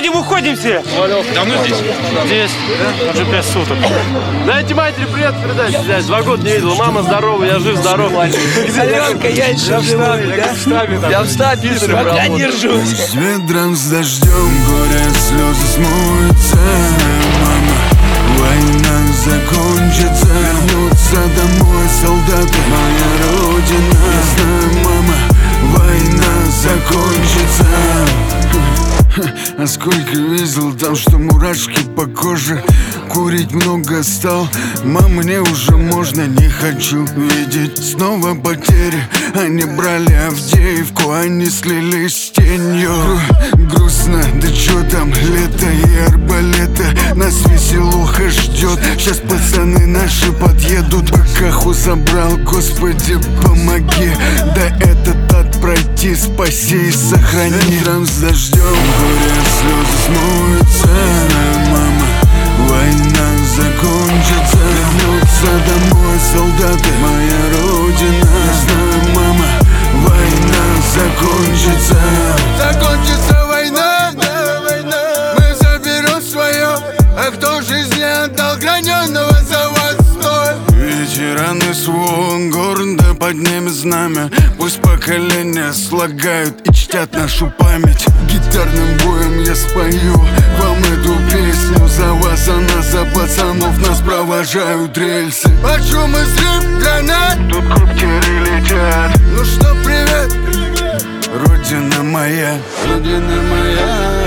уходим все. Давно здесь? Здесь, уже 5 суток. Дайте матери привет передать, блядь. 2 года не видел. Мама здорова, я жив-здоров. Аленка, я еще в штабе. Я в штабе, Я держусь. С ветром, с дождем, горе, слезы смоются. Мама, война закончится. Вернутся домой солдаты. Моя родина. Я знаю, мама, война закончится. А сколько видел там, что мурашки по коже. Курить много стал, мам, мне уже можно. Не хочу видеть снова потери. Они брали Авдеевку, они слились с тенью. Грустно, да чё там, лето и арбалета. Нас веселуха ждет. Сейчас пацаны наши подъедут. Бакаху забрал, Господи, помоги. Да этот ад пройти, спаси и сохрани. Ветром с дождем, горе, слезы смоются. Мама, война закончится. Вернутся домой солдаты. Моя родина. Я знаю, мама, война закончится. Закончится война. Мы заберем свое. А кто жизни отдал, граненого за вас стоит. Ветераны своего города поднимет знамя. Пусть поколения слагают и чтят нашу память. Гитарным боем я спою вам эту песню. За вас, за нас, за пацанов. Нас провожают рельсы. Под шум и взрыв гранат тут коптери летят. Ну что, привет, Родина моя. Родина моя.